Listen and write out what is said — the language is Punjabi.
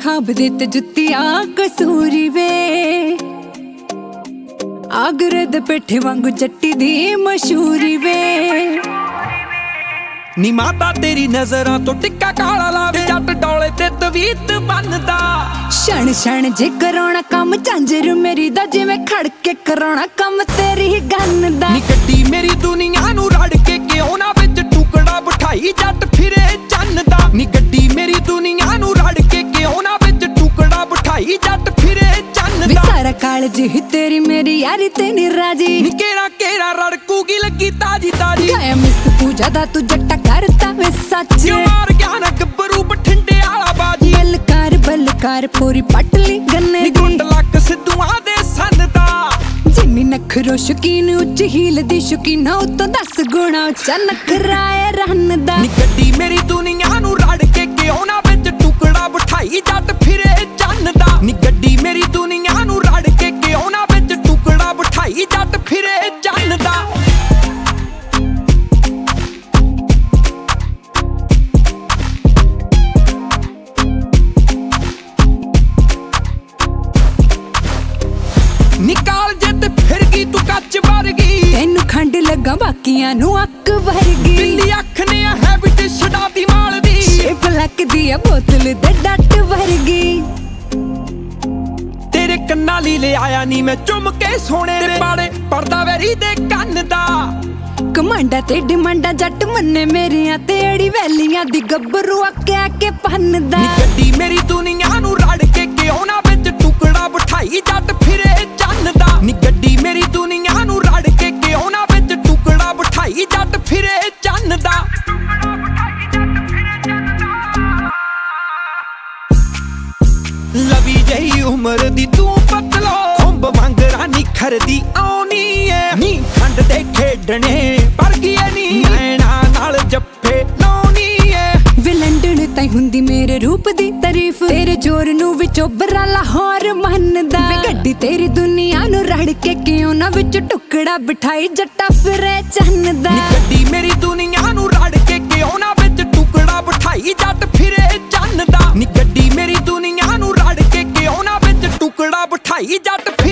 ਖਾਬ ਦੇ ਤੇ ਜੁੱਤੀਆਂ ਕਸੂਰੀ ਵੇ ਆਗਰੇ ਦੇ ਪੇਠੇ ਵਾਂਗੂ ਜੱਟੀ ਦੀ ਮਸ਼ਹੂਰੀ ਵੇ ਨੀ ਮਾਤਾ ਤੇਰੀ ਨਜ਼ਰਾਂ ਤੋਂ ਟਿੱਕਾ ਕਾਲਾ ਲਾਵੇ ਜੱਟ ਡੋਲੇ ਤੇ ਤਵੀਤ ਬੰਨਦਾ ਛਣ ਛਣ ਜੇ ਕਰਾਉਣਾ ਕੰਮ ਝਾਂਜਰ ਮੇਰੀ ਦਾ ਜਿਵੇਂ ਖੜ ਕੇ ਕਰਾਉਣਾ ਕੰਮ ਤੇਰੀ ਗੰਨ ਦਾ ਨੀ ਗੱਡੀ ਮੇਰੀ ਦੁਨੀਆ ਨੂੰ ਰੜ ਕੇ ਕਿਉਂ ਨਾ ਵਿੱਚ ਟੁਕੜਾ ਬਿਠਾਈ ਜੱਟ ਫਿਰੇ ਚੰਨ ਦਾ ਨੀ ਗੱਡੀ ਮੇਰੀ ਦੁਨੀਆ ਨੂੰ ਰੜ ਕੇ ਕਿਉਂ ਨਾ ਵਿੱਚ ਟੁਕੜਾ ਬਿਠਾਈ ਜੱਟ ਫਿਰੇ ਚੰਨ ਦਾ ਸਾਰਾ ਕਾਲਜ ਹੀ ਤੇਰੀ ਮੇਰੀ ਯਾਰੀ ਤੇ ਨੀ ਰਾਜੀ ਨੀ ਕਿਹੜਾ ਕਿਹੜਾ ਰੜਕੂਗੀ ਲੱਗੀ ਤਾਜੀ ਤਾਜੀ ਕਾਇਆ ਮਿਸ ਪੂਜਾ ਦਾ ਤੂੰ ਜੱਟਾ ਕਰਤਾ ਵੇ ਸੱਚ ਕਿਉਂ ਮਾਰ ਗਿਆ ਨਾ ਗੱਭਰੂ ਬਠਿੰਡੇ ਵਾਲਾ ਬਾਜੀ ਬਲਕਾਰ ਪੂਰੀ ਪਟਲੀ ਗੰਨੇ ਨੀ ਗੁੰਡ ਲੱਕ ਸਿੱਧੂਆਂ ਦੇ ਸੰਨ ਦਾ ਜਿੰਨੀ ਨਖਰੋ ਸ਼ਕੀਨ ਉੱਚ ਹੀਲ ਦੀ ਸ਼ਕੀਨਾ ਉਤੋਂ 10 ਗੁਣਾ ਉੱਚਾ ਨਖਰਾਏ ਰੰਨ ਦਾ ਨੀ ਗੱਡੀ ਮੇਰੀ ਦੁਨੀਆ ਨੂੰ ਰੜ ਕੇ ਕਿਉਂ ਨਾ ਵਿੱਚ ਟੁਕੜਾ ਬਿਠਾਈ ਜੱਟ ਫਿਰੇ ਚੰਨ ਦਾ ਨੀ ਗੱਡੀ ਮੇਰੀ ਦੁਨੀਆ ਨੂੰ ਰੜ ਕੇ ਕਿਉਂ ਨਾ ਵਿੱਚ ਟੁਕੜਾ ਬਿਠਾਈ ਜੱਟ ਫਿਰੇ ਚੰਨ ਦਾ ਨਿਕਾਲ ਜਿੱਤ ਫਿਰ ਗਈ ਤੂੰ ਕੱਚ ਵਰਗੀ ਤੈਨੂੰ ਖੰਡ ਲੱਗਾ ਬਾਕੀਆਂ ਨੂੰ ਅੱਕ ਵਰਗੀ ਬਿੱਲੀ ਅੱਖ ਨੇ ਹੈਬਿਟ ਛਡਾਤੀ ਮਾਲ ਦੀ ਸ਼ੇਪ ਲੱਗਦੀ ਆ ਬੋਤਲ ਦੇ ਡੱਟ ਵਰਗੀ ਤੇਰੇ ਕੰਨਾਂ ਲਈ ਲੈ ਆਇਆ ਨੀ ਮੈਂ ਚੁੰਮ ਕੇ ਸੋਨੇ ਦੇ ਪਾੜੇ ਪਰਦਾ ਵੈਰੀ ਦੇ ਕੰਨ ਦਾ ਕਮਾਂਡਾ ਤੇ ਡਿਮਾਂਡਾ ਜੱਟ ਮੰਨੇ ਮੇਰੀਆਂ ਤੇ ਅੜੀ ਵੈਲੀਆਂ ਦੀ ਗੱਭਰੂ ਅੱਕਿਆ ਕੇ ਪੰਨਦਾ ਨੀ ਗੱਡੀ ਮੇਰੀ ਦੁਨੀਆ ਨੂੰ ਰੜ ਕੇ ਕਿਉਂ ਨਾ ਵਿੱਚ ਟੁਕੜਾ ਬਿਠਾਈ ਜੱਟ ਫਿਰੇ ਚੰਨ ਦਾ ਨੀ ਗੱਡੀ ਮੇਰੀ ਦੁਨੀਆ ਨੂੰ ਰੜ ਕੇ ਕਿਉਂ ਨਾ ਵਿੱਚ ਟੁਕੜਾ ਬਿਠਾਈ ਜੱਟ ਫਿਰੇ ਚੰਨ ਦਾ ਲਵੀ ਜਹੀ ਉਮਰ ਦੀ ਤੂੰ ਪਤਲੋ ਖੁੰਬ ਵਾਂਗਰਾ ਨਿਖਰਦੀ ਆਉਣੀ ਐ ਨੀ ਖੰਡ ਦੇ ਖੇਡਣੇ ਪਰ ਕੀਏ ਨੀ ਨੈਣਾ ਨਾਲ ਜੱਫੇ ਲਾਉਣੀ ਐ ਵੇ ਲੰਡਨ ਤਾਈ ਹੁੰਦੀ ਮੇਰੇ ਰੂਪ ਦੀ ਤਾਰੀਫ ਤੇਰੇ ਜੋਰ ਨੂੰ ਵਿੱਚੋਂ ਬਰਾ ਲਾਹੌਰ ਮੰਨਦਾ ਵੇ ਗੱਡੀ ਤੇਰੀ ਦੁਨੀਆ ਨੂੰ ਰੜ ਕੇ ਕਿਉਂ ਨਾ ਵਿੱਚ ਟੁਕੜਾ ਬਿਠਾਈ ਜੱਟਾ ਫਿਰੇ ਚੰਨ ਦਾ ਨੀ ਗੱਡੀ ਮੇਰੀ ਦੁਨੀਆ ਨੂੰ ਰੜ ਕੇ ਕਿਉਂ ਨਾ ਵਿੱਚ ਟੁਕੜਾ ਬਿਠਾਈ ਜੱਟ ਫਿਰੇ ਚੰਨ ਦਾ ਨੀ ਗੱਡੀ ਮੇਰੀ ਦੁਨੀਆ ਨੂੰ ਰੜ ਕੇ ਕਿਉਂ ਨਾ ਵਿੱਚ ਟੁਕੜਾ ਬਿਠਾਈ ਜੱਟ